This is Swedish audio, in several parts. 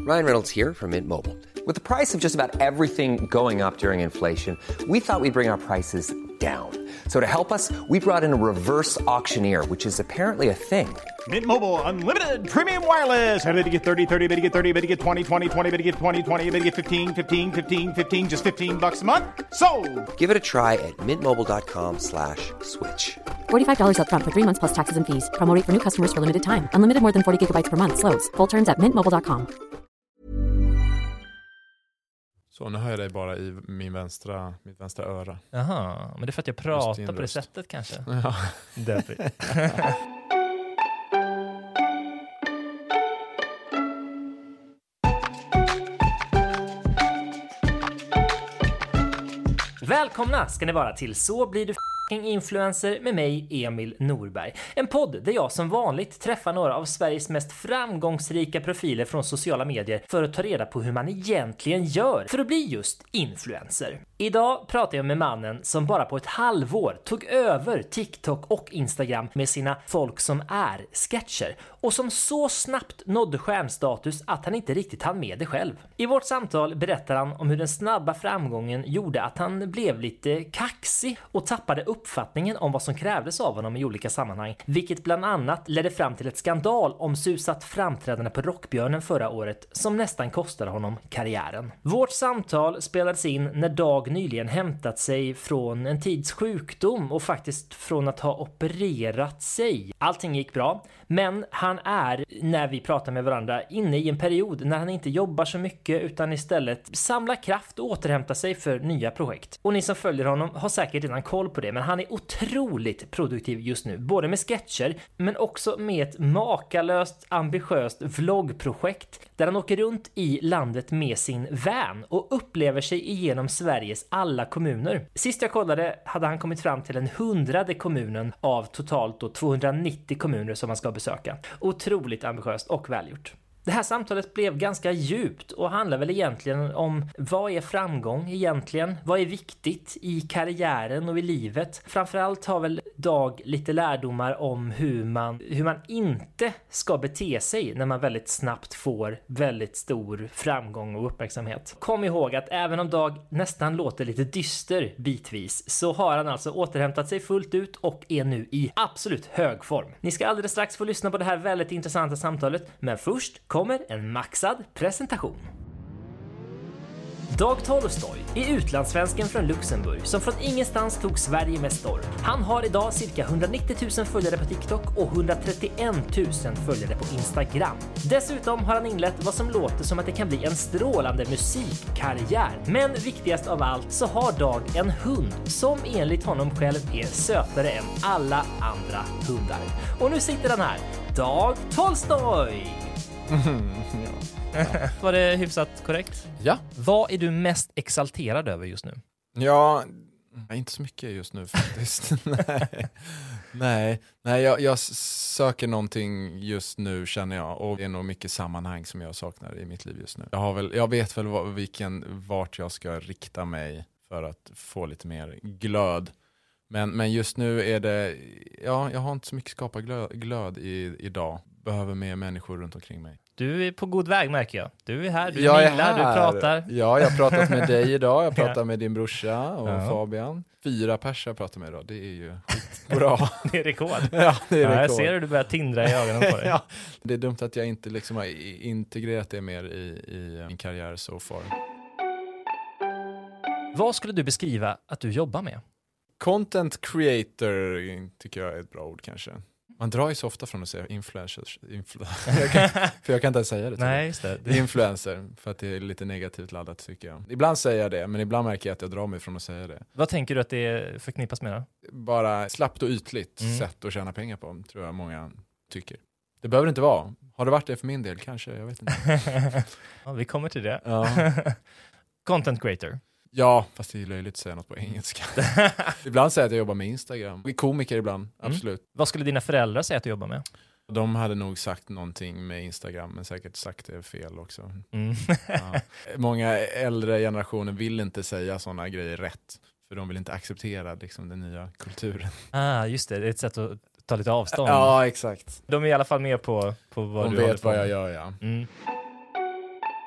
Ryan Reynolds here from Mint Mobile. With the price of just about everything going up during inflation, we thought we'd bring our prices down. So to help us, we brought in a reverse auctioneer, which is apparently a thing. Mint Mobile Unlimited Premium Wireless. How to get 30, 30, bit to get 30, bit to get 20, 20, 20, bit to get 20, 20, bit to get 15, 15, 15, 15, just $15 a month? Sold! Give it a try at mintmobile.com/switch. $45 up front for 3 months plus taxes and fees. Promo rate for new customers for limited time. Unlimited more than 40 gigabytes per month. Slows full terms at mintmobile.com. Så nu hör jag dig bara i mitt vänstra öra. Jaha, men det är för att jag pratar på det sättet kanske. Ja. Därför. Välkomna ska ni vara till Så blir du influencer med mig, Emil Norberg. En podd där jag som vanligt träffar några av Sveriges mest framgångsrika profiler från sociala medier för att ta reda på hur man egentligen gör för att bli just influencer. Idag pratar jag med mannen som bara på ett halvår tog över TikTok och Instagram med sina folk som är sketcher och som så snabbt nådde stjärnstatus att han inte riktigt hann med det själv. I vårt samtal berättar han om hur den snabba framgången gjorde att han blev lite kaxig och tappade uppfattningen om vad som krävdes av honom i olika sammanhang, vilket bland annat ledde fram till ett skandal om susat framträdande på Rockbjörnen förra året som nästan kostade honom karriären. Vårt samtal spelades in när Dag nyligen hämtat sig från en tids sjukdom och faktiskt från att ha opererat sig. Allting gick bra, men han är, när vi pratar med varandra, inne i en period när han inte jobbar så mycket utan istället samlar kraft och återhämtar sig för nya projekt. Och ni som följer honom har säkert redan koll på det, men han är otroligt produktiv just nu, både med sketcher men också med ett makalöst ambitiöst vloggprojekt där han åker runt i landet med sin van och upplever sig igenom Sveriges alla kommuner. Sist jag kollade hade han kommit fram till den 100:e kommunen av totalt då 290 kommuner som man ska besöka. Otroligt ambitiöst och välgjort. Det här samtalet blev ganska djupt och handlar väl egentligen om vad är framgång egentligen? Vad är viktigt i karriären och i livet? Framförallt har väl Dag lite lärdomar om hur man inte ska bete sig när man väldigt snabbt får väldigt stor framgång och uppmärksamhet. Kom ihåg att även om Dag nästan låter lite dyster bitvis så har han alltså återhämtat sig fullt ut och är nu i absolut hög form. Ni ska alldeles strax få lyssna på det här väldigt intressanta samtalet, men först kommer en maxad presentation. Dag Tolstoy är utlandssvensken från Luxemburg som från ingenstans tog Sverige med storm. Han har idag cirka 190 000 följare på TikTok och 131 000 följare på Instagram. Dessutom har han inlett vad som låter som att det kan bli en strålande musikkarriär. Men viktigast av allt så har Dag en hund som enligt honom själv är sötare än alla andra hundar. Och nu sitter han här, Dag Tolstoy! Ja. Var det hyfsat korrekt? Ja. Vad är du mest exalterad över just nu? Ja, inte så mycket just nu faktiskt. Nej, jag söker någonting just nu känner jag. Och det är nog mycket sammanhang som jag saknar i mitt liv just nu. Jag vet väl vart jag ska rikta mig för att få lite mer glöd. Men just nu är det, jag har inte så mycket skapa glöd idag. Behöver mer människor runt omkring mig. Du är på god väg märker jag. Du är här, du minglar, du pratar. Ja, jag har pratat med dig idag. Jag pratar med din brorsa och Fabian. 4 personer jag pratar med idag. Det är ju bra. Det är rekord. Ja, det är rekord. Jag ser hur du börjar tindra i ögonen på dig. Ja, det är dumt att jag inte liksom har integrerat det mer i min karriär så far. Vad skulle du beskriva att du jobbar med? Content creator tycker jag är ett bra ord kanske. Man drar ju så ofta från att säga influencers. För jag kan inte säga det. Nej, just det. Influencer, för att det är lite negativt laddat tycker jag. Ibland säger jag det, men ibland märker jag att jag drar mig från att säga det. Vad tänker du att det förknippas med då? Bara slappt och ytligt sätt att tjäna pengar på, tror jag många tycker. Det behöver inte vara. Har det varit det för min del? Kanske, jag vet inte. Ja, vi kommer till det. Ja. Content creator. Ja, fast det är löjligt att säga något på engelska. Ibland säger jag att jag jobbar med Instagram. Vi är komiker ibland, absolut. Vad skulle dina föräldrar säga att du jobbar med? De hade nog sagt någonting med Instagram, men säkert sagt det fel också. Ja. Många äldre generationer vill inte säga sådana grejer rätt. För de vill inte acceptera liksom, den nya kulturen. Just det. Det är ett sätt att ta lite avstånd. Ja, exakt. De är i alla fall med på vad de du vet vad jag gör, ja.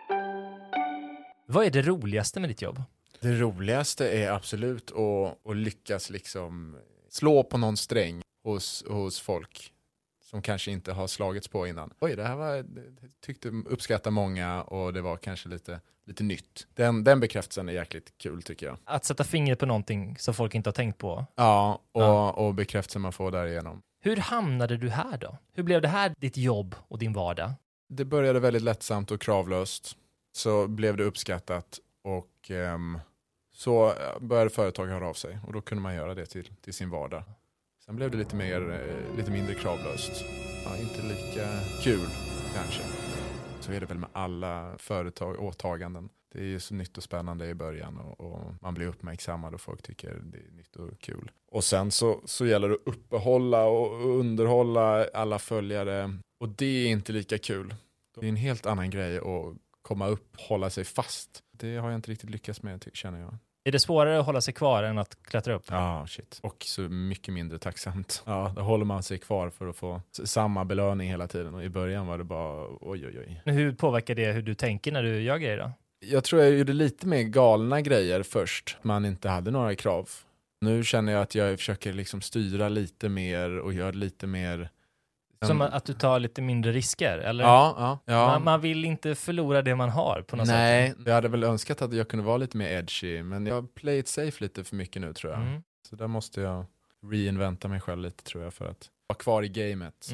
Vad är det roligaste med ditt jobb? Det roligaste är absolut att lyckas liksom slå på någon sträng hos folk som kanske inte har slagits på innan. Oj, det här uppskattar många och det var kanske lite nytt. Den bekräftelsen är jäkligt kul tycker jag. Att sätta fingret på någonting som folk inte har tänkt på. Ja, och bekräftelsen man får därigenom. Hur hamnade du här då? Hur blev det här ditt jobb och din vardag? Det började väldigt lättsamt och kravlöst. Så blev det uppskattat och så började företag höra av sig. Och då kunde man göra det till sin vardag. Sen blev det lite mindre kravlöst. Ja, inte lika kul kanske. Så är det väl med alla företag, åtaganden. Det är ju så nytt och spännande i början och man blir uppmärksammad och folk tycker det är nytt och kul. Och sen så gäller det att uppehålla och underhålla alla följare. Och det är inte lika kul. Det är en helt annan grej att komma upp och hålla sig fast. Det har jag inte riktigt lyckats med, känner jag. Är det svårare att hålla sig kvar än att klättra upp? Ja, shit. Och så mycket mindre tacksamt. Ja, då håller man sig kvar för att få samma belöning hela tiden. Och i början var det bara oj. Men hur påverkar det hur du tänker när du gör grejer då? Jag tror jag gjorde lite mer galna grejer först. Man inte hade några krav. Nu känner jag att jag försöker liksom styra lite mer och göra lite mer... Som att du tar lite mindre risker, eller? Ja. Man vill inte förlora det man har på något sätt. Nej, jag hade väl önskat att jag kunde vara lite mer edgy. Men jag play it safe lite för mycket nu tror jag. Så där måste jag reinventa mig själv lite tror jag för att vara kvar i gamet.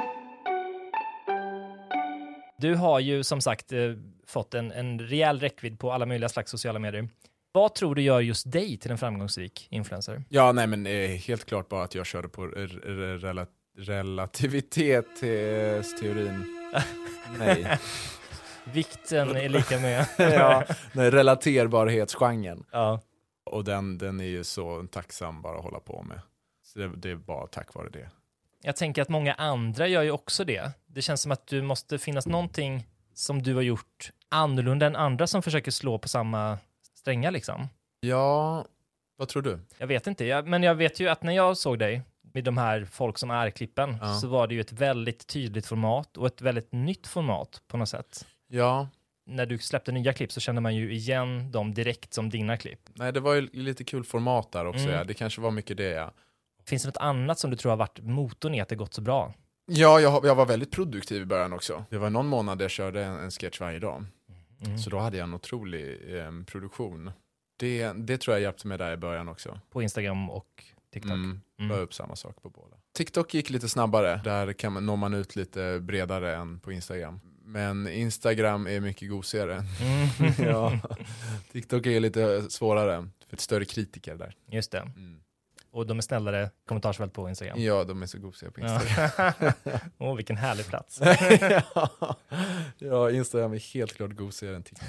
Du har ju som sagt fått en rejäl räckvidd på alla möjliga slags sociala medier. Vad tror du gör just dig till en framgångsrik influencer? Ja, nej men helt klart bara att jag körde på relativitetsteorin. Nej. Vikten är lika med. Ja, nej, relaterbarhetsgenren. Ja. Och den är ju så tacksam bara att hålla på med. Så det är bara tack vare det. Jag tänker att många andra gör ju också det. Det känns som att du måste finnas någonting som du har gjort annorlunda än andra som försöker slå på samma strängar liksom. Ja, vad tror du? Jag vet inte, men jag vet ju att när jag såg dig med de här folk som är-klippen så var det ju ett väldigt tydligt format och ett väldigt nytt format på något sätt. Ja. När du släppte nya klipp så kände man ju igen dem direkt som dina klipp. Nej, det var ju lite kul format där också. Ja. Det kanske var mycket det, ja. Finns det något annat som du tror har varit motorn i att det gått så bra? Ja, jag var väldigt produktiv i början också. Det var någon månad där jag körde en sketch varje dag. Så då hade jag en otrolig produktion. Det tror jag hjälpte mig där i början också. På Instagram och TikTok. La upp samma sak på båda. TikTok gick lite snabbare. Där når man ut lite bredare än på Instagram. Men Instagram är mycket gosigare. Ja. TikTok är lite svårare. För ett större kritiker där. Just det. Och de är snällare kommentarsfält på Instagram. Ja, de är så gosiga på Instagram. Vilken härlig plats. Ja, Instagram är helt klart gosigare än TikTok.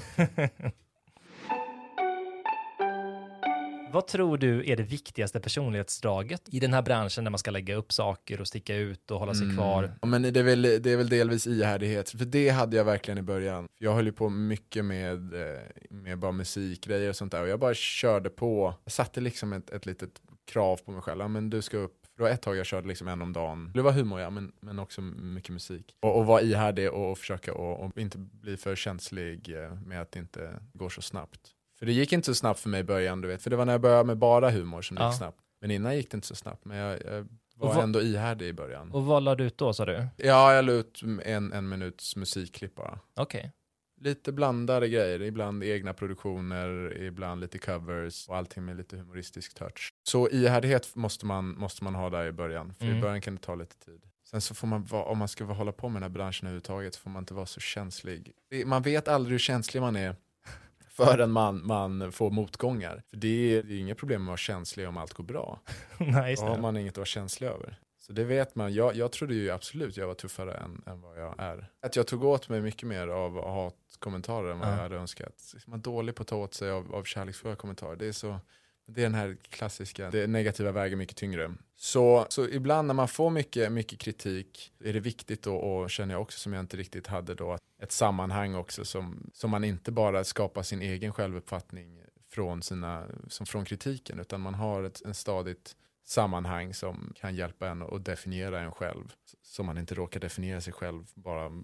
Vad tror du är det viktigaste personlighetsdraget i den här branschen där man ska lägga upp saker och sticka ut och hålla sig kvar? Ja, men det är väl delvis ihärdighet. För det hade jag verkligen i början. Jag höll ju på mycket med bara musikgrejer och sånt där. Och jag bara körde på. Jag satte liksom ett litet krav på mig själv. Ja, men du ska upp. Det var ett tag jag körde liksom en om dagen. Det var humor, ja, men också mycket musik. Och vara ihärdig och försöka och inte bli för känslig med att det inte går så snabbt. För det gick inte så snabbt för mig i början, du vet. För det var när jag började med bara humor som det gick snabbt. Men innan gick det inte så snabbt. Men jag var ändå ihärdig i början. Och vad lade du ut då, sa du? Ja, jag la ut en minuts musikklipp bara. Okej. Lite blandade grejer. Ibland egna produktioner, ibland lite covers. Och allting med lite humoristisk touch. Så ihärdighet måste man ha där i början. För i början kan det ta lite tid. Sen så får man om man ska hålla på med den här branschen överhuvudtaget så får man inte vara så känslig. Man vet aldrig hur känslig man är. Förrän man får motgångar. För det är inget problem med att vara känslig om allt går bra. Nej, då har man inget att vara känslig över. Så det vet man. Jag trodde ju absolut jag var tuffare än vad jag är. Att jag tog åt mig mycket mer av hatkommentarer än vad jag hade önskat. Man är dålig på att ta åt sig av kärleksfulla kommentarer. Det är den här klassiska, det negativa väger mycket tyngre. Så ibland när man får mycket kritik är det viktigt och känner jag också som jag inte riktigt hade då ett sammanhang också som man inte bara skapar sin egen självuppfattning från kritiken utan man har en stadigt sammanhang som kan hjälpa en att definiera en själv så man inte råkar definiera sig själv bara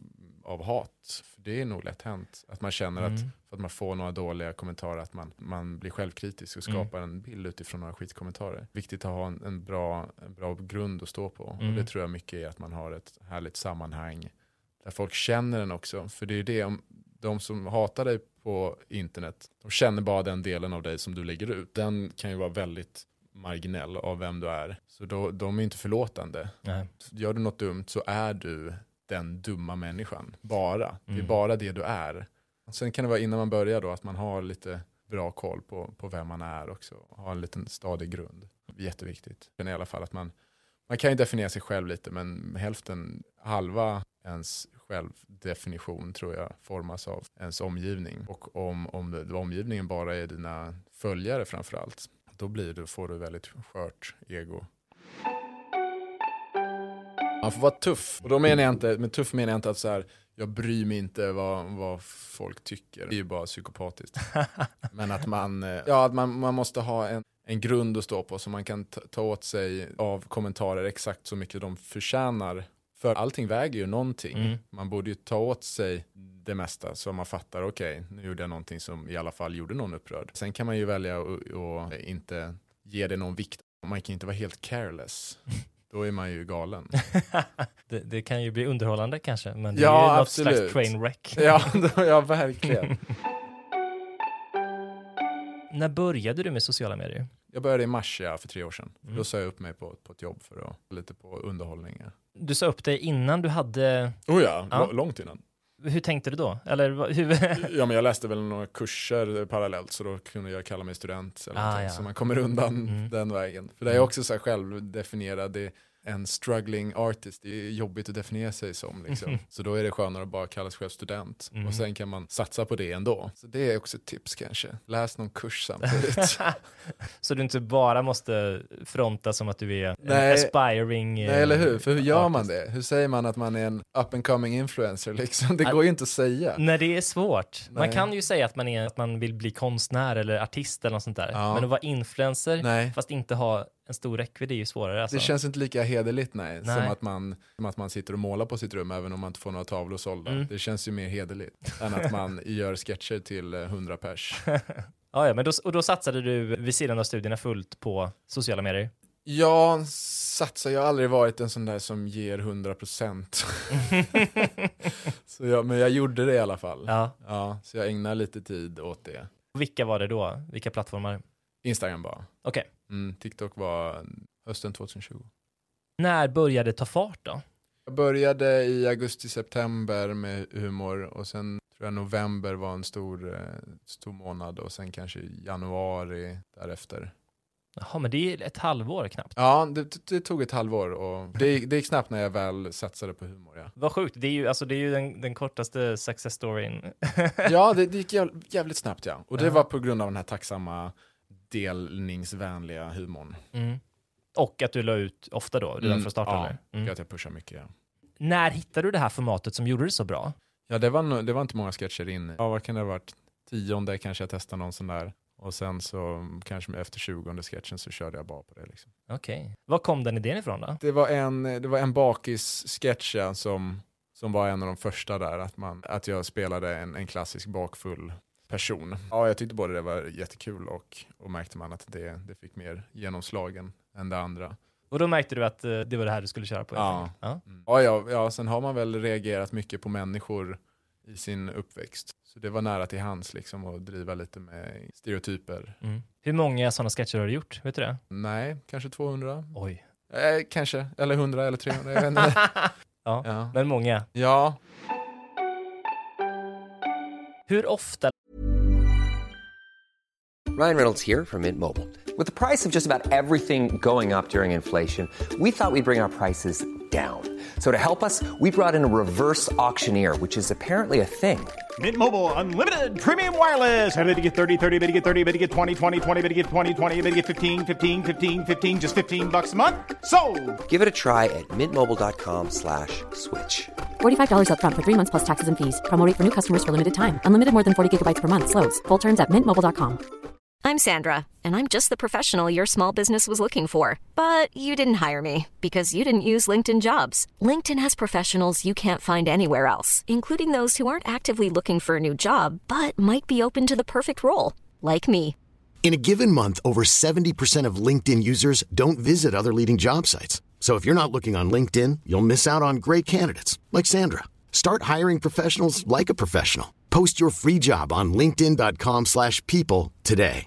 av hat. För det är nog lätt hänt att man känner att för att man får några dåliga kommentarer att man blir självkritisk och skapar en bild utifrån några skitkommentarer. Viktigt att ha en bra grund att stå på. Och det tror jag mycket är att man har ett härligt sammanhang där folk känner den också. För det är ju det, de som hatar dig på internet, de känner bara den delen av dig som du lägger ut. Den kan ju vara väldigt marginell av vem du är. Så de är inte förlåtande. Nej. Gör du något dumt så är du den dumma människan. Bara. Det är bara det du är. Sen kan det vara innan man börjar då att man har lite bra koll på vem man är också. Ha en liten stadig grund. Det är jätteviktigt. Men i alla fall att man kan ju definiera sig själv lite, men halva ens självdefinition tror jag formas av ens omgivning. Och om omgivningen bara är dina följare framförallt, då får du väldigt skört ego. Man får vara tuff. Och då menar jag inte, med tuff menar jag inte att så här, jag bryr mig inte vad folk tycker. Det är ju bara psykopatiskt. Men att man måste ha en grund att stå på så man kan ta åt sig av kommentarer exakt så mycket de förtjänar. För allting väger ju någonting. Man borde ju ta åt sig det mesta så man fattar, okej, nu gjorde jag någonting som i alla fall gjorde någon upprörd. Sen kan man ju välja att inte ge det någon vikt. Man kan inte vara helt careless. Då är man ju galen. det kan ju bli underhållande kanske, men det är ju något slags train wreck. Ja, verkligen. När började du med sociala medier? Jag började i mars för 3 år sedan. Då sa jag upp mig på ett jobb för att lite på underhållningar. Du sa upp dig innan du hade... Långt innan. Hur tänkte du då? Eller hur... Men jag läste väl några kurser parallellt så då kunde jag kalla mig student. Eller så man kommer undan den vägen. För det är också så här självdefinierad. En struggling artist, det är jobbigt att definiera sig som. Liksom. Så då är det skönare att bara kalla sig själv student. Och sen kan man satsa på det ändå. Så det är också ett tips kanske. Läs någon kurs samtidigt. Så du inte bara måste fronta som att du är en aspiring... Nej, eller hur? För hur gör man det? Hur säger man att man är en up and coming influencer? Liksom? Det går ju inte att säga. Nej, det är svårt. Man kan ju säga att man vill bli konstnär eller artist eller något sånt där. Ja. Men att vara influencer fast inte ha en stor räckvidd är ju svårare. Alltså. Det känns inte lika hederligt, som att man sitter och målar på sitt rum även om man inte får några tavlor sålda. Det känns ju mer hederligt än att man gör sketcher till 100 pers. Men då satsade du vid sidan av studierna fullt på sociala medier? Jag har aldrig varit en sån där som ger 100%. Men jag gjorde det i alla fall. Ja, så jag ägnar lite tid åt det. Vilka var det då? Vilka plattformar? Instagram bara. Okej. TikTok var hösten 2020. När började det ta fart då? Jag började i augusti-september med humor och sen tror jag november var en stor månad och sen kanske januari därefter. Jaha, men det är ett halvår knappt. Ja, det tog ett halvår och det gick snabbt när jag väl satsade på humor. Ja. Vad sjukt, det är ju den kortaste success storyn. Ja, det gick jävligt snabbt, ja. Och det var på grund av den här tacksamma delningsvänliga humorn. Och att du la ut ofta då, redan från starten? Att jag pushar mycket, ja. När hittade du det här formatet som gjorde det så bra? Ja, det var inte många sketcher in. Ja, vad kan det ha varit? 10:e kanske jag testade någon sån där. Och sen så kanske efter 20:e sketchen så körde jag bara på det. Liksom. Okej. Var kom den idén ifrån då? Det var en bakis-sketch som var en av de första där. Att jag spelade en klassisk bakfull person. Ja, jag tyckte både det var jättekul och märkte man att det fick mer genomslag än det andra. Och då märkte du att det var det här du skulle köra på? Ja, sen har man väl reagerat mycket på människor i sin uppväxt. Så det var nära till hands liksom att driva lite med stereotyper. Hur många sådana sketcher har du gjort? Vet du det? Nej, kanske 200. Oj. Kanske, eller 100 eller 300. Jag vet inte. Ja, men många. Ja. Hur ofta... Ryan Reynolds here from Mint Mobile. With the price of just about everything going up during inflation, we thought we'd bring our prices down. So to help us, we brought in a reverse auctioneer, which is apparently a thing. Mint Mobile Unlimited Premium Wireless. How to get 30, 30, bit to get 30, bit to get 20, 20, 20, bit to get 20, 20, bit to get 15, 15, 15, 15, just $15 a month? Sold! Give it a try at mintmobile.com/switch. $45 up front for 3 months plus taxes and fees. Promo rate for new customers for limited time. Unlimited more than 40 gigabytes per month slows. Full terms at mintmobile.com. I'm Sandra, and I'm just the professional your small business was looking for. But you didn't hire me because you didn't use LinkedIn Jobs. LinkedIn has professionals you can't find anywhere else, including those who aren't actively looking for a new job, but might be open to the perfect role, like me. In a given month, over 70% of LinkedIn users don't visit other leading job sites. So if you're not looking on LinkedIn, you'll miss out on great candidates like Sandra. Start hiring professionals like a professional. Post your free job on linkedin.com/people today.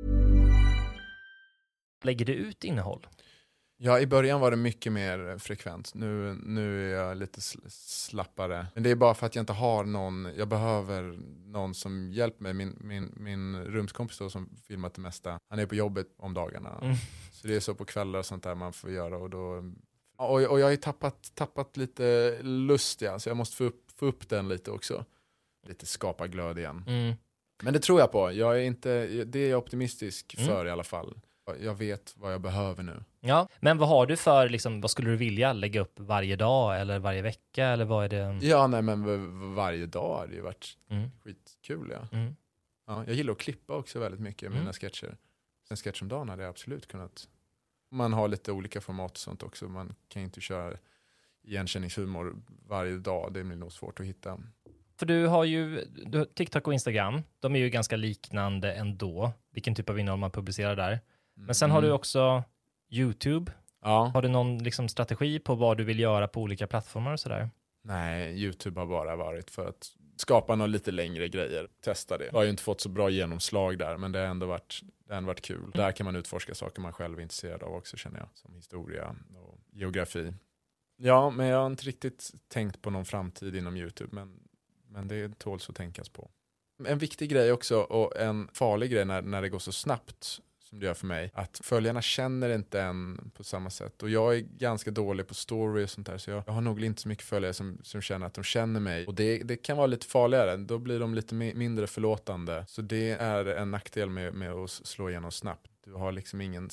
Lägger du ut innehåll? Ja, i början var det mycket mer frekvent. Nu är jag lite slappare. Men det är bara för att jag inte har någon. Jag behöver någon som hjälper mig. Min rumskompis då, som filmat det mesta. Han är på jobbet om dagarna. Så det är så på kvällar och sånt där man får göra. Och jag har ju tappat lite lust, ja. Så jag måste få upp den lite också. Lite skapa glöd igen. Men det tror jag på. Det är jag optimistisk för i alla fall. Jag vet vad jag behöver nu. Ja, men vad har du för, liksom, vad skulle du vilja lägga upp varje dag eller varje vecka, eller vad är det? Ja, nej, men varje dag har det ju varit skitkul, ja. Ja. Jag gillar att klippa också väldigt mycket med mina sketcher. En sketch om dagen hade jag absolut kunnat. Man har lite olika format och sånt också. Man kan inte köra igenkänningshumor varje dag. Det blir nog svårt att hitta. För du har TikTok och Instagram. De är ju ganska liknande ändå. Vilken typ av innehåll man publicerar där. Men sen har du också YouTube. Ja. Har du någon liksom strategi på vad du vill göra på olika plattformar och sådär? Nej, YouTube har bara varit för att skapa några lite längre grejer. Testa det. Jag har ju inte fått så bra genomslag där, men det har ändå varit kul. Där kan man utforska saker man själv är intresserad av också, känner jag. Som historia och geografi. Ja, men jag har inte riktigt tänkt på någon framtid inom YouTube, men det tåls att tänkas på. En viktig grej också, och en farlig grej när det går så snabbt som det gör för mig, att följarna känner inte en på samma sätt. Och jag är ganska dålig på story och sånt där, så jag har nog inte så mycket följare som känner att de känner mig. Och det kan vara lite farligare. Då blir de lite mindre förlåtande. Så det är en nackdel med att slå igenom snabbt. Du har liksom ingen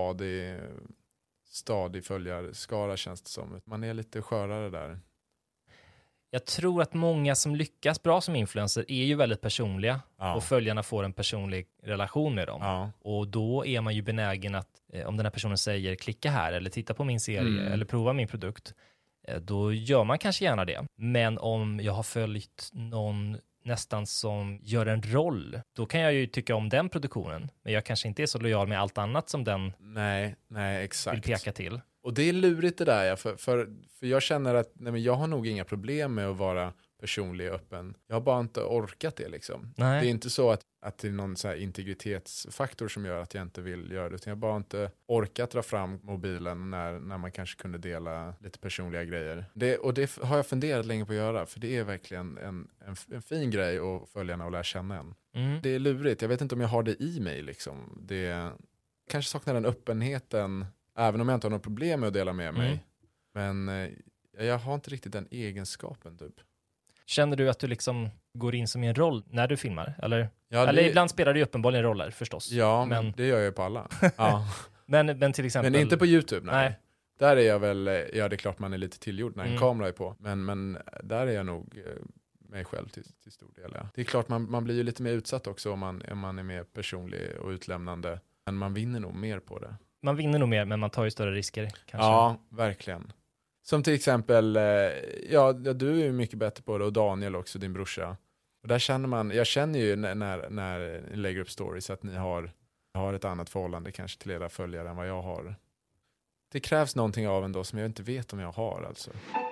stadig följarskara, känns det som. Man är lite skörare där. Jag tror att många som lyckas bra som influencer är ju väldigt personliga. Ja. Och följarna får en personlig relation med dem. Ja. Och då är man ju benägen att, om den här personen säger klicka här eller titta på min serie eller prova min produkt, då gör man kanske gärna det. Men om jag har följt någon nästan som gör en roll, då kan jag ju tycka om den produktionen. Men jag kanske inte är så lojal med allt annat som den exakt. vill peka till. Och det är lurigt det där, ja, för jag känner att jag har nog inga problem med att vara personlig och öppen. Jag har bara inte orkat det liksom. Nej. Det är inte så att det är någon så här integritetsfaktor som gör att jag inte vill göra det. Utan jag har bara inte orkat dra fram mobilen när man kanske kunde dela lite personliga grejer. Det har jag funderat länge på att göra. För det är verkligen en fin grej att följarna och lära känna en. Det är lurigt. Jag vet inte om jag har det i mig liksom. Det kanske saknar den öppenheten. Även om jag inte har något problem med att dela med mig. Men jag har inte riktigt den egenskapen typ. Känner du att du liksom går in som i en roll när du filmar? Eller ibland spelar du uppenbarligen roller förstås. Ja, men det gör jag ju på alla. Ja. men till exempel... Men inte på YouTube, nej. Där är jag väl, det är klart man är lite tillgjord när en kamera är på. Men där är jag nog mig själv till stor del. Ja. Det är klart man blir ju lite mer utsatt också om man är mer personlig och utlämnande. Men man vinner nog mer på det. Man vinner nog mer, men man tar ju större risker kanske. Ja, verkligen. Som till exempel, du är ju mycket bättre på det, och Daniel också, din brorsa. Och där jag känner ju när ni lägger upp stories att ni har ett annat förhållande kanske till era följare än vad jag har. Det krävs någonting av en då som jag inte vet om jag har alltså.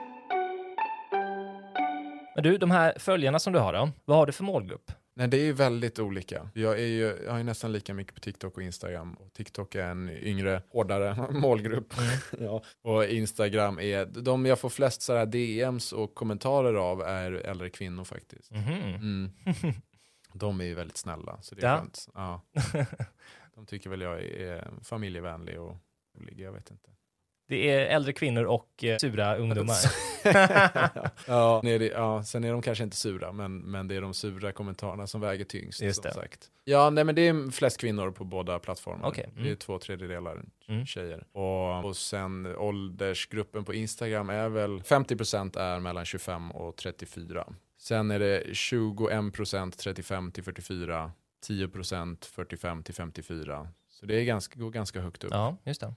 Men du, de här följarna som du har då, vad har du för målgrupp? Nej, det är ju väldigt olika. Jag har ju nästan lika mycket på TikTok och Instagram. Och TikTok är en yngre, hårdare målgrupp. Ja. Och Instagram är, de jag får flest så här DMs och kommentarer av är äldre kvinnor faktiskt. De är ju väldigt snälla, så det är skönt. Ja. De tycker väl jag är familjevänlig och rolig, jag vet inte. Det är äldre kvinnor och sura ungdomar. Sen är de kanske inte sura, men det är de sura kommentarerna som väger tyngst. Just det. Som sagt. Ja, nej, men det är flest kvinnor på båda plattformar. Okay. Det är 2/3 tjejer. Och sen åldersgruppen på Instagram är väl 50% är mellan 25 och 34. Sen är det 21% 35 till 44. 10%, 45-54. Så det går ganska högt upp. Ja, just det.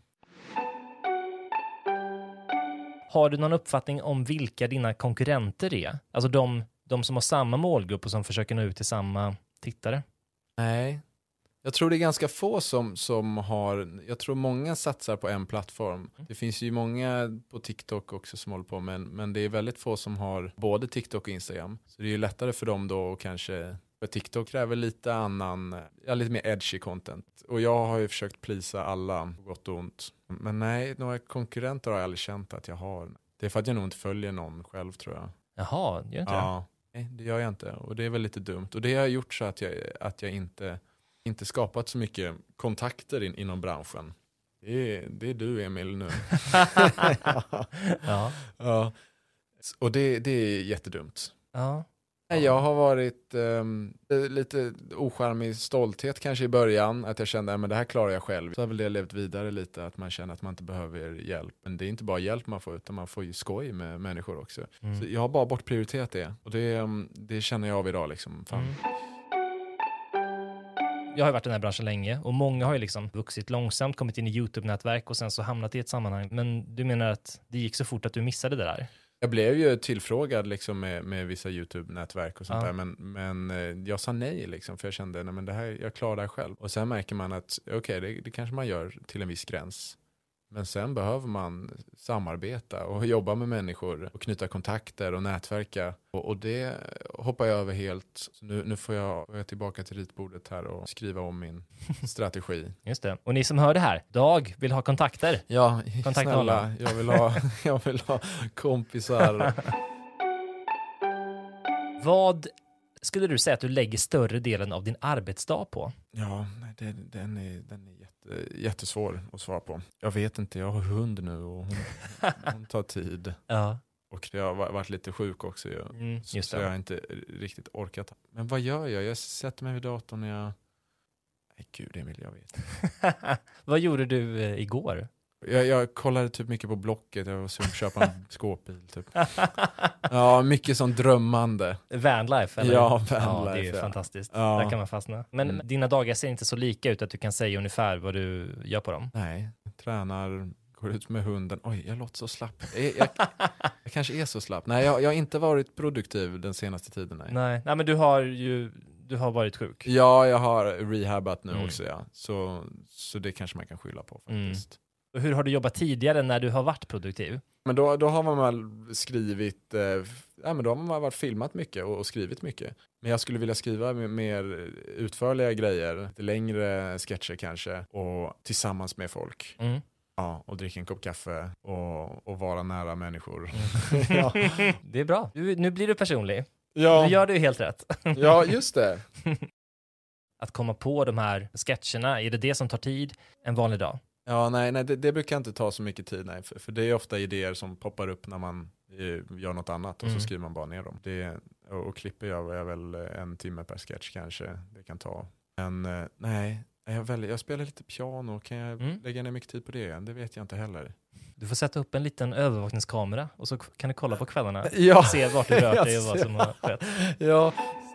Har du någon uppfattning om vilka dina konkurrenter är? Alltså de som har samma målgrupp och som försöker nå ut till samma tittare? Nej. Jag tror det är ganska få som har... Jag tror många satsar på en plattform. Det finns ju många på TikTok också som håller på, men det är väldigt få som har både TikTok och Instagram. Så det är ju lättare för dem då och kanske... För TikTok kräver lite lite mer edgy content. Och jag har ju försökt plisa alla, gott och ont. Men nej, några konkurrenter har jag aldrig känt att jag har. Det är för att jag nog inte följer någon själv, tror jag. Jaha, gör inte det? Ja, nej, det gör jag inte. Och det är väl lite dumt. Och det har gjort så att jag inte skapat så mycket kontakter inom branschen. Det är du, Emil, nu. Ja. Ja. Och det är jättedumt. Ja. Jag har varit lite ocharmig stolthet kanske i början. Att jag kände att det här klarar jag själv. Så har väl det levt vidare lite. Att man känner att man inte behöver hjälp. Men det är inte bara hjälp man får, utan man får ju skoj med människor också. Så jag har bara bortprioriterat det. Och det känner jag av idag liksom. Fan. Jag har varit i den här branschen länge och många har ju liksom vuxit långsamt, kommit in i YouTube-nätverk och sen så hamnat i ett sammanhang. Men du menar att det gick så fort att du missade det där? Jag blev ju tillfrågad liksom med vissa YouTube-nätverk och sånt där, men jag sa nej liksom, för jag kände att jag klarar det här själv. Och sen märker man att det kanske man gör till en viss gräns. Men sen behöver man samarbeta och jobba med människor och knyta kontakter och nätverka. Och det hoppar jag över helt. Så nu får jag tillbaka till ritbordet här och skriva om min strategi. Just det. Och ni som hör det här, Dag vill ha kontakter. Ja, Kontakt snälla. Jag vill ha kompisar. Vad skulle du säga att du lägger större delen av din arbetsdag på? Ja, den är jättesvår att svara på. Jag vet inte, jag har hund nu och hon tar tid. Ja. Och jag har varit lite sjuk också. Så jag har inte riktigt orkat. Men vad gör jag? Jag sätter mig vid datorn och jag... Nej gud, Emil, jag vet. Vad gjorde du igår? Jag kollade typ mycket på Blocket. Jag var sugen på att köpa en skåpbil typ. Ja, mycket sån drömmande. Vanlife, eller? Ja, vanlife. Ja, det är ju fantastiskt. Ja. Där kan man fastna. Men dina dagar ser inte så lika ut att du kan säga ungefär vad du gör på dem. Nej, tränar, går ut med hunden. Oj, jag låter så slapp. Jag kanske är så slapp. Nej, jag har inte varit produktiv den senaste tiden. Nej, men du har varit sjuk. Ja, jag har rehabat nu också. Ja. Så det kanske man kan skylla på faktiskt. Och hur har du jobbat tidigare när du har varit produktiv? Men då har man väl skrivit, men då har man varit filmat mycket och skrivit mycket. Men jag skulle vilja skriva mer utförliga grejer, lite längre sketcher kanske, och tillsammans med folk. Ja, och dricka en kopp kaffe och vara nära människor. Ja. Det är bra. Nu blir du personlig. Ja. Nu gör du helt rätt. Ja, just det. Att komma på de här sketcherna, är det som tar tid en vanlig dag? Ja, nej det brukar inte ta så mycket tid. Nej, för det är ofta idéer som poppar upp när man gör något annat och så skriver man bara ner dem. Och klipper jag väl 1 timme per sketch kanske det kan ta. Men nej, jag spelar lite piano. Kan jag lägga ner mycket tid på det? Det vet jag inte heller. Du får sätta upp en liten övervakningskamera och så kan du kolla på kvällarna ja. Och se vart du rört dig och vad som har skett. Ja.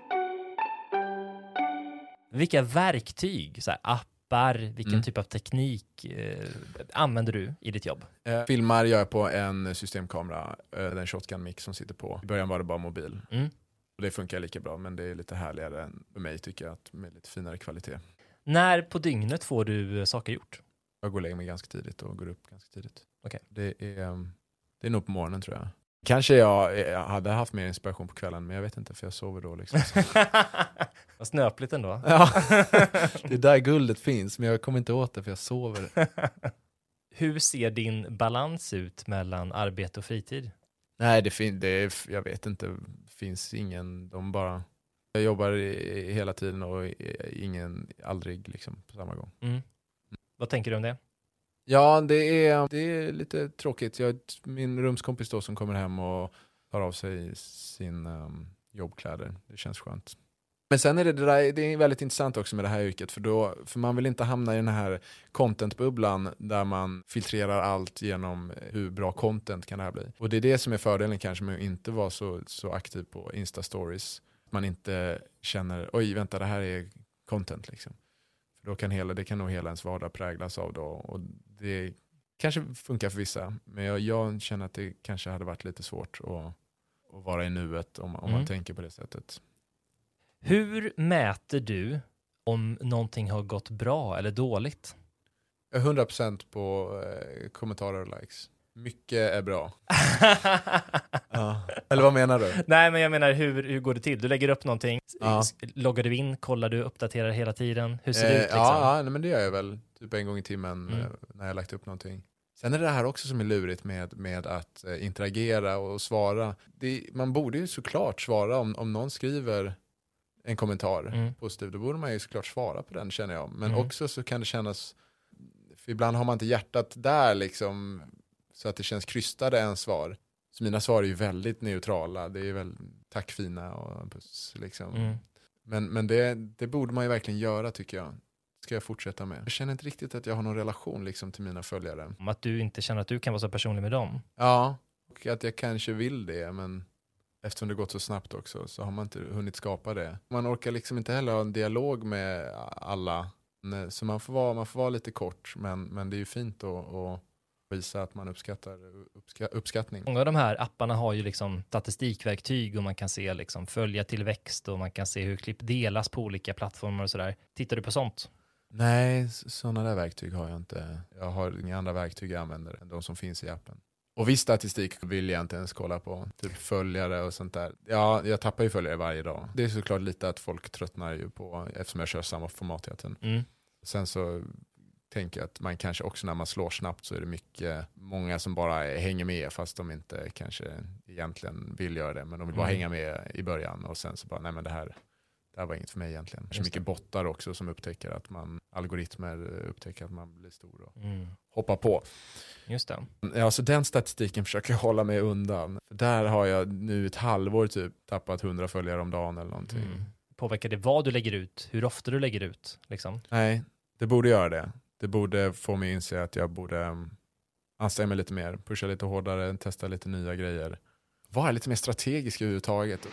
Vilka verktyg, så här, appar, vilken typ av teknik använder du i ditt jobb? Filmar gör jag på en systemkamera, den shotgun mic som sitter på. I början var det bara mobil. Och det funkar lika bra, men det är lite härligare än för mig tycker jag, att med lite finare kvalitet. När på dygnet får du saker gjort? Jag går och lägger mig ganska tidigt och går upp ganska tidigt. Okay. Det är nog på morgonen tror jag. Kanske jag hade haft mer inspiration på kvällen, men jag vet inte för jag sover då liksom. Vad snöpligt ändå. Ja, det är där guldet finns, men jag kommer inte åt det för jag sover. Hur ser din balans ut mellan arbete och fritid? Nej, jag vet inte. Det finns ingen, jag jobbar hela tiden och aldrig liksom på samma gång. Vad tänker du om det? Ja, det är lite tråkigt. Min rumskompis då som kommer hem och tar av sig sin jobbkläder. Det känns skönt. Men sen är det är väldigt intressant också med det här yrket. För man vill inte hamna i den här contentbubblan där man filtrerar allt genom hur bra content kan det här bli. Och det är det som är fördelen kanske med att inte vara så aktiv på Insta-stories. Man inte känner, oj vänta det här är content liksom. För då kan det kan nog hela ens vardag präglas av då, och det kanske funkar för vissa, men jag känner att det kanske hade varit lite svårt att vara i nuet om man tänker på det sättet. Hur mäter du om någonting har gått bra eller dåligt? 100% på kommentarer och likes. Mycket är bra. Ja. Eller vad menar du? Nej, men jag menar, hur går det till? Du lägger upp någonting, loggar du in, kollar du, uppdaterar hela tiden? Hur ser det ut liksom? Ja, men det gör jag väl typ en gång i timmen när jag lagt upp någonting. Sen är det här också som är lurigt med att interagera och svara. Man borde ju såklart svara om någon skriver en kommentar positiv. Då borde man ju såklart svara på den, känner jag. Men också så kan det kännas, för ibland har man inte hjärtat där liksom, så att det känns krystade en svar. Så mina svar är ju väldigt neutrala. Det är väl tack fina och puss liksom. Men det borde man ju verkligen göra, tycker jag. Ska jag fortsätta med. Jag känner inte riktigt att jag har någon relation liksom till mina följare. Om att du inte känner att du kan vara så personlig med dem? Ja, och att jag kanske vill det, men eftersom det gått så snabbt också så har man inte hunnit skapa det. Man orkar liksom inte heller ha en dialog med alla. Så man får vara lite kort, men det är ju fint att visa att man uppskattar uppskattning. Många av de här apparna har ju liksom statistikverktyg och man kan se liksom följa tillväxt och man kan se hur klipp delas på olika plattformar och sådär. Tittar du på sånt? Nej, sådana där verktyg har jag inte. Jag har inga andra verktyg jag använder än de som finns i appen. Och viss statistik vill jag inte ens kolla på. Typ följare och sånt där. Ja, jag tappar ju följare varje dag. Det är såklart lite att folk tröttnar ju på, eftersom jag kör samma format hela tiden. Sen så tänker jag att man kanske också när man slår snabbt så är det många som bara hänger med fast de inte kanske egentligen vill göra det. Men de vill bara hänga med i början och sen så bara, nej men det här var inget för mig egentligen. Det är mycket bottar också som upptäcker att algoritmer upptäcker att man blir stor och hoppar på. Just det. Ja, så den statistiken försöker jag hålla mig undan. För där har jag nu ett halvår typ tappat 100 följare om dagen eller någonting. Påverkar det vad du lägger ut? Hur ofta du lägger ut? Liksom? Nej, det borde göra det. Det borde få mig inse att jag borde anstränga mig lite mer, pusha lite hårdare, testa lite nya grejer. Vara lite mer strategisk överhuvudtaget.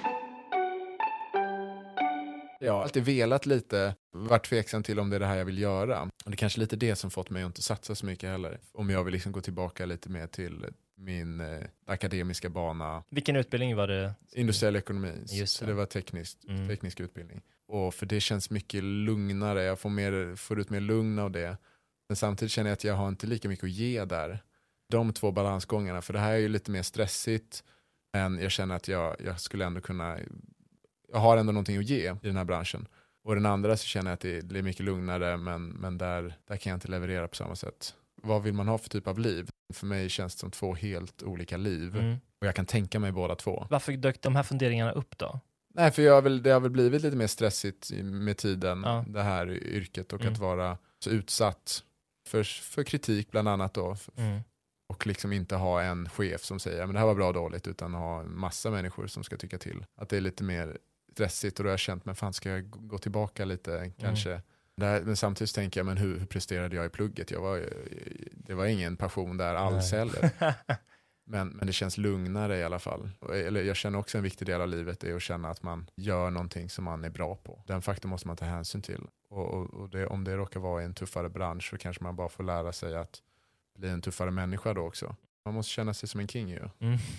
Jag har alltid velat lite, varit tveksam till om det är det här jag vill göra. Och det är kanske lite det som fått mig att inte satsa så mycket heller. Om jag vill liksom gå tillbaka lite mer till min akademiska bana. Vilken utbildning var det? Industriell ekonomi. Så det var teknisk utbildning. Och för det känns mycket lugnare. Jag får ut mer lugn av det. Men samtidigt känner jag att jag har inte lika mycket att ge där. De två balansgångarna. För det här är ju lite mer stressigt. Men jag känner att jag skulle ändå kunna... Jag har ändå någonting att ge i den här branschen. Och den andra så känner jag att det är mycket lugnare. Men där kan jag inte leverera på samma sätt. Vad vill man ha för typ av liv? För mig känns det som två helt olika liv. Och jag kan tänka mig båda två. Varför dök de här funderingarna upp då? Nej, för det har väl blivit lite mer stressigt med tiden. Det här yrket och att vara så utsatt för kritik bland annat då. Och liksom inte ha en chef som säger men det här var bra och dåligt, utan ha en massa människor som ska tycka till. Att det är lite mer stressigt och då har jag känt, men fan ska jag gå tillbaka lite kanske. Men samtidigt tänker jag, men hur presterade jag i plugget? Det var ingen passion där alls heller. Men det känns lugnare i alla fall. Eller jag känner också en viktig del av livet är att känna att man gör någonting som man är bra på. Den faktorn måste man ta hänsyn till. Och om det råkar vara i en tuffare bransch så kanske man bara får lära sig att bli en tuffare människa då också. Man måste känna sig som en king ju.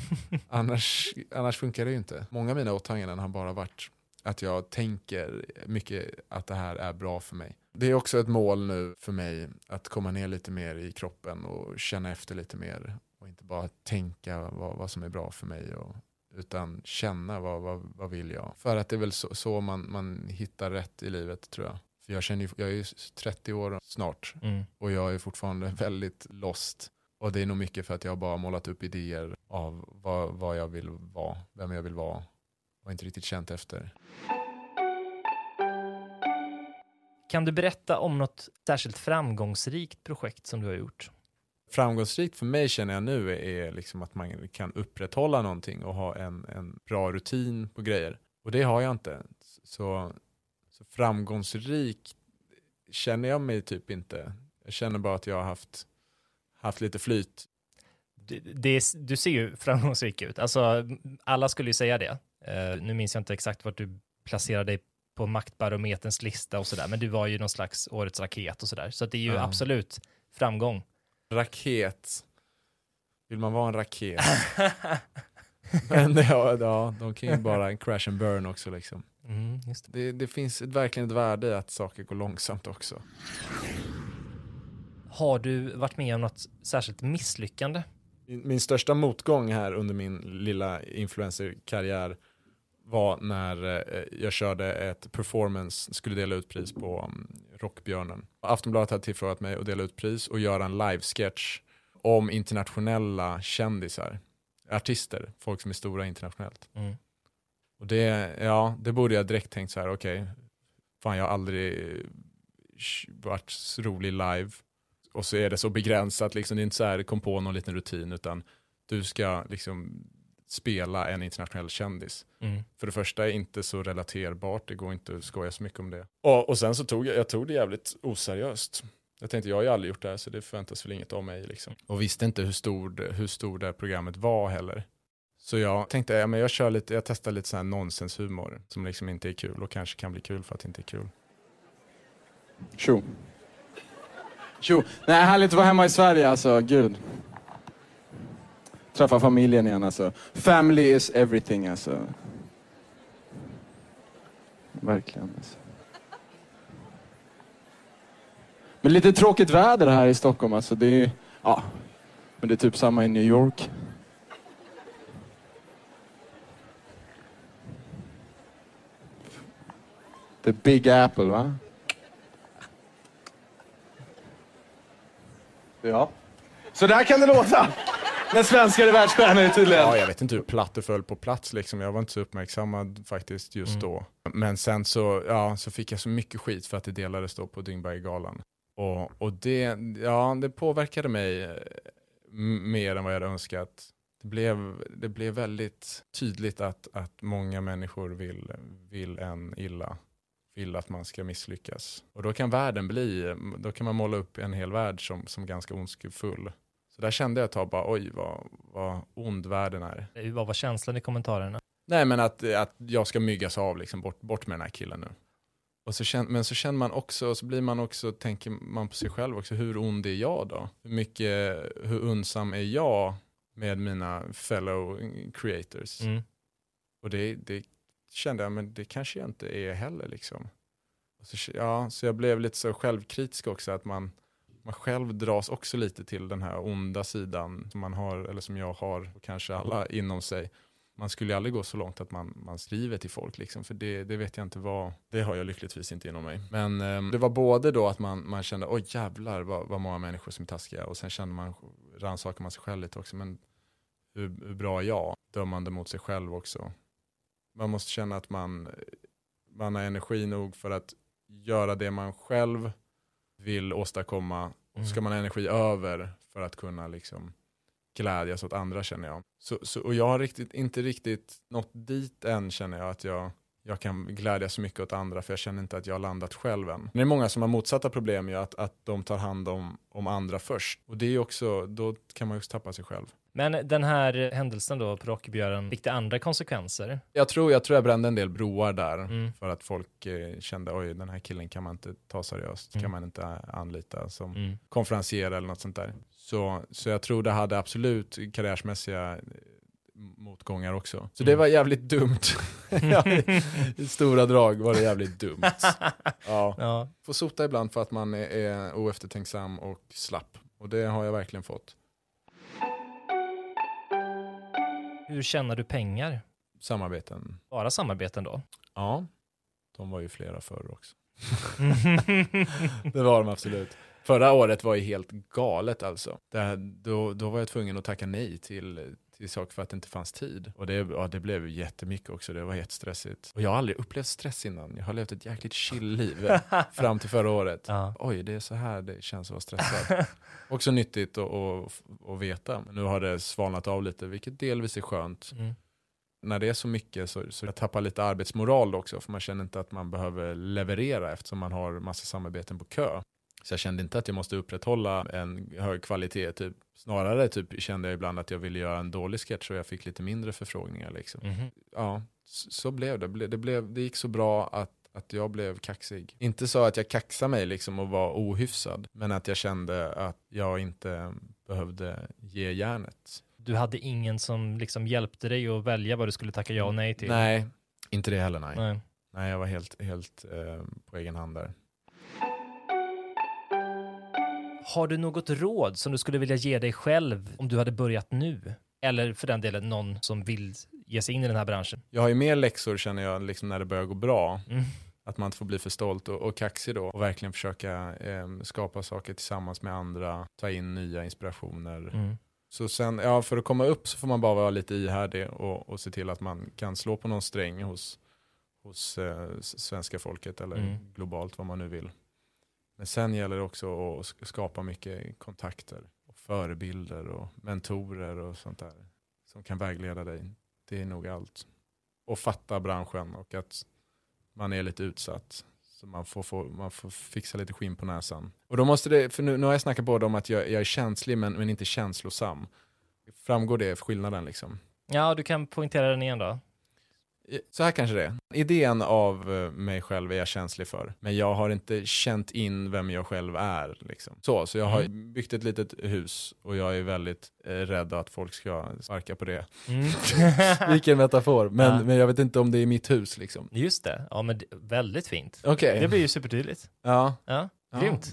Annars funkar det ju inte. Många av mina åtaganden har bara varit att jag tänker mycket att det här är bra för mig. Det är också ett mål nu för mig att komma ner lite mer i kroppen och känna efter lite mer. Och inte bara tänka vad som är bra för mig. Utan känna vad vill jag. För att det är väl så man hittar rätt i livet, tror jag. För jag är ju 30 år snart. Och jag är fortfarande väldigt lost. Och det är nog mycket för att jag bara målat upp idéer av vad jag vill vara. Vem jag vill vara. Och inte riktigt känt efter. Kan du berätta om något särskilt framgångsrikt projekt som du har gjort? Framgångsrikt för mig känner jag nu är liksom att man kan upprätthålla någonting och ha en bra rutin på grejer. Och det har jag inte. Så framgångsrik känner jag mig typ inte. Jag känner bara att jag har haft lite flyt. Du ser ju framgångsrik ut. Alltså, alla skulle ju säga det. Nu minns jag inte exakt vart du placerar dig på Maktbarometerns lista och sådär. Men du var ju någon slags årets raket och sådär. Så att det är ju absolut framgång. Raket. Vill man vara en raket? Men ja, de kan ju bara crash and burn också liksom. Just Det finns verkligen ett värde i att saker går långsamt också. Har du varit med om något särskilt misslyckande? Min största motgång här under min lilla influencerkarriär var när jag körde ett performance, skulle dela ut pris på Rockbjörnen. Aftonbladet hade tillfrågat mig att dela ut pris och göra en live-sketch om internationella kändisar, artister, folk som är stora internationellt. Och det borde jag direkt tänkt så här, okej, fan jag har aldrig varit så rolig live. Och så är det så begränsat, liksom, det är inte så här kom på någon liten rutin, utan du ska liksom spela en internationell kändis. För det första är inte så relaterbart, det går inte att skoja så mycket om det. Och sen så tog jag det jävligt oseriöst. Jag tänkte, jag har ju aldrig gjort det här, så det förväntas väl inget av mig liksom. Och visste inte hur stor det programmet var heller. Så jag tänkte, jag testar lite så här nonsenshumor som liksom inte är kul och kanske kan bli kul för att det inte är kul. Tjo. Nej, härligt att vara hemma i Sverige, alltså, gud. Träffa familjen igen, alltså. Family is everything, alltså. Verkligen, alltså. Men lite tråkigt väder här i Stockholm, alltså. Det är, men det är typ samma i New York. The Big Apple, va? Ja. Så där kan det låta. När svenskar är världsstjärnor tydligen. Ja, jag vet inte hur platt det föll på plats liksom. Jag var inte så uppmärksamad faktiskt just då. Men sen så fick jag så mycket skit för att det delades då på Dyngbaggegalan. Och det påverkade mig mer än vad jag hade önskat. Det blev väldigt tydligt att många människor vill en illa. Vill att man ska misslyckas. Och då kan då kan man måla upp en hel värld som ganska ondskefull. Så där kände jag ett tag bara, oj vad ond världen är. Vad var känslan i kommentarerna? Nej, men att jag ska myggas av liksom, bort med den här killen nu. Och så känner man också, så blir man också, tänker man på sig själv också, hur ond är jag då? Hur undsam är jag med mina fellow creators? Och det kände jag, men det kanske jag inte är heller liksom. Och så jag blev lite så självkritisk också, att man själv dras också lite till den här onda sidan som man har, eller som jag har, och kanske alla inom sig. Man skulle ju aldrig gå så långt att man skriver till folk liksom, för det vet jag inte vad, det har jag lyckligtvis inte inom mig. Men det var både då att man kände, oj jävlar vad många människor som är taskiga, och sen rannsakar man sig själv lite också, men hur bra är jag? Dömande mot sig själv också. Man måste känna att man har energi nog för att göra det man själv vill åstadkomma. Och ska man ha energi över för att kunna liksom glädjas åt andra, känner jag. Och jag har inte riktigt nått dit än, känner jag, att jag kan glädjas så mycket åt andra, för jag känner inte att jag har landat själv än. Det är många som har motsatta problem, att de tar hand om andra först. Och det är också, då kan man ju tappa sig själv. Men den här händelsen då på Rockbjörnen, fick det andra konsekvenser? Jag tror jag brände en del broar där, för att folk kände, oj, den här killen kan man inte ta seriöst, kan man inte anlita som konferencier eller något sånt där. Så jag tror det hade absolut karriärsmässiga motgångar också. Så det var jävligt dumt. I stora drag var det jävligt dumt. Ja. Får sota ibland för att man är oeftertänksam och slapp. Och det har jag verkligen fått. Hur tjänar du pengar? Samarbeten. Bara samarbeten då? Ja, de var ju flera förr också. Det var de absolut. Förra året var ju helt galet alltså. Då var jag tvungen att tacka nej till saker för att det inte fanns tid. Och det blev jättemycket också. Det var jättestressigt. Och jag har aldrig upplevt stress innan. Jag har levt ett jäkligt chill-liv fram till förra året. Ja. Oj, det är så här det känns att vara stressad. Också nyttigt att veta. Men nu har det svalnat av lite, vilket delvis är skönt. När det är så mycket så jag tappar lite arbetsmoral också. För man känner inte att man behöver leverera eftersom man har massa samarbeten på kö. Så jag kände inte att jag måste upprätthålla en hög kvalitet. Typ. Snarare kände jag ibland att jag ville göra en dålig sketch och jag fick lite mindre förfrågningar. Liksom. Ja, så blev det. Det gick så bra att jag blev kaxig. Inte så att jag kaxade mig liksom och var ohyfsad, men att jag kände att jag inte behövde ge järnet. Du hade ingen som liksom hjälpte dig att välja vad du skulle tacka ja och nej till? Nej, inte det heller, nej. Nej, jag var helt på egen hand där. Har du något råd som du skulle vilja ge dig själv om du hade börjat nu? Eller för den delen någon som vill ge sig in i den här branschen? Jag har ju mer läxor, känner jag, liksom när det börjar gå bra. Att man inte får bli för stolt och kaxig då. Och verkligen försöka skapa saker tillsammans med andra. Ta in nya inspirationer. Så sen, för att komma upp så får man bara vara lite ihärdig och se till att man kan slå på någon sträng hos svenska folket eller globalt, vad man nu vill. Men sen gäller det också att skapa mycket kontakter och förebilder och mentorer och sånt där som kan vägleda dig. Det är nog allt. Och fatta branschen och att man är lite utsatt. Så man får fixa lite skinn på näsan. Och då måste det, för nu har jag snackat både om att jag är känslig men inte känslosam. Framgår det skillnaden liksom? Ja, du kan poängtera den igen då. Så här kanske det är. Idén av mig själv är jag känslig för. Men jag har inte känt in vem jag själv är. Liksom. Så jag har byggt ett litet hus. Och jag är väldigt rädd att folk ska sparka på det. Vilken metafor. Men jag vet inte om det är mitt hus. Liksom. Just det. Ja, men väldigt fint. Okay. Det blir ju supertydligt. Ja. Grymt.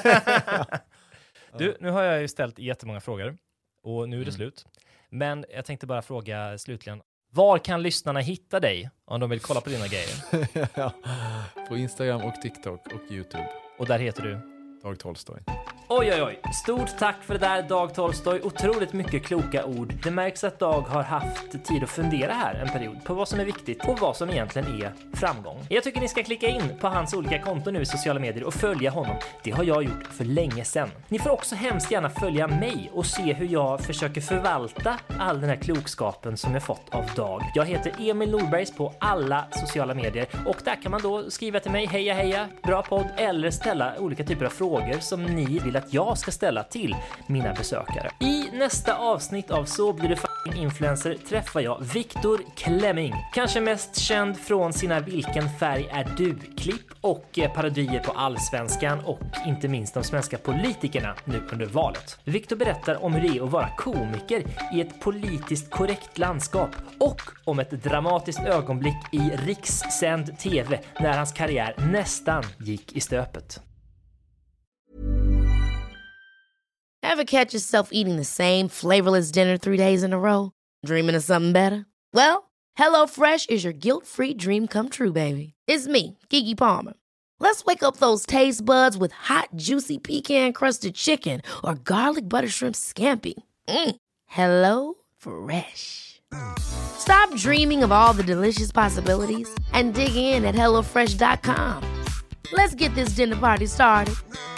Du, nu har jag ju ställt jättemånga frågor. Och nu är det slut. Men jag tänkte bara fråga slutligen. Var kan lyssnarna hitta dig om de vill kolla på dina grejer? På Instagram och TikTok och YouTube. Och där heter du? Dag Tolstoy. Oj. Stort tack för det där, Dag Tolstoy. Otroligt mycket kloka ord. Det märks att Dag har haft tid att fundera här en period på vad som är viktigt och vad som egentligen är framgång. Jag tycker ni ska klicka in på hans olika konton nu i sociala medier och följa honom. Det har jag gjort för länge sedan. Ni får också hemskt gärna följa mig och se hur jag försöker förvalta all den här klokskapen som jag fått av Dag. Jag heter Emil Norbergs på alla sociala medier och där kan man då skriva till mig heja, bra podd, eller ställa olika typer av frågor som ni vill att jag ska ställa till mina besökare. I nästa avsnitt av Så blir du f***ing influencer träffar jag Viktor Klemming. Kanske mest känd från sina Vilken färg är du-klipp och parodier på Allsvenskan och inte minst de svenska politikerna nu under valet. Viktor berättar om hur det är att vara komiker i ett politiskt korrekt landskap och om ett dramatiskt ögonblick i rikssänd tv när hans karriär nästan gick i stöpet. Ever catch yourself eating the same flavorless dinner 3 days in a row? Dreaming of something better? Well, HelloFresh is your guilt-free dream come true, baby. It's me, Keke Palmer. Let's wake up those taste buds with hot, juicy pecan-crusted chicken or garlic butter shrimp scampi. Hello Fresh. Stop dreaming of all the delicious possibilities and dig in at HelloFresh.com. Let's get this dinner party started.